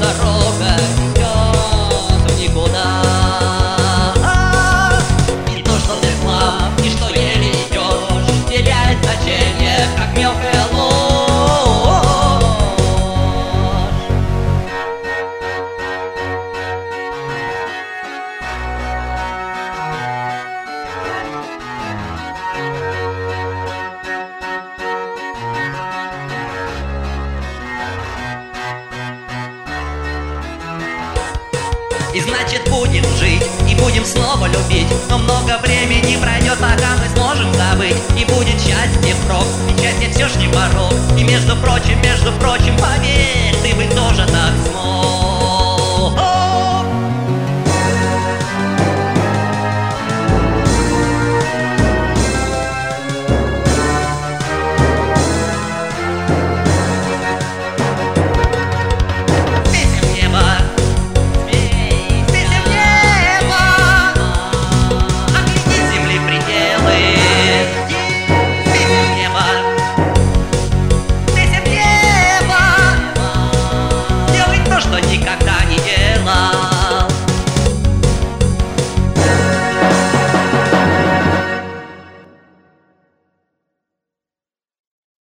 дорога идет в никуда. И то, что ты слаб, и что еле идешь, теряет значение, как мелкая ложь. И значит будем жить, и будем снова любить, но много времени пройдет, пока мы сможем забыть. И будет счастье впрок, и счастье все ж не порог. И между прочим, поверь, ты бы тоже так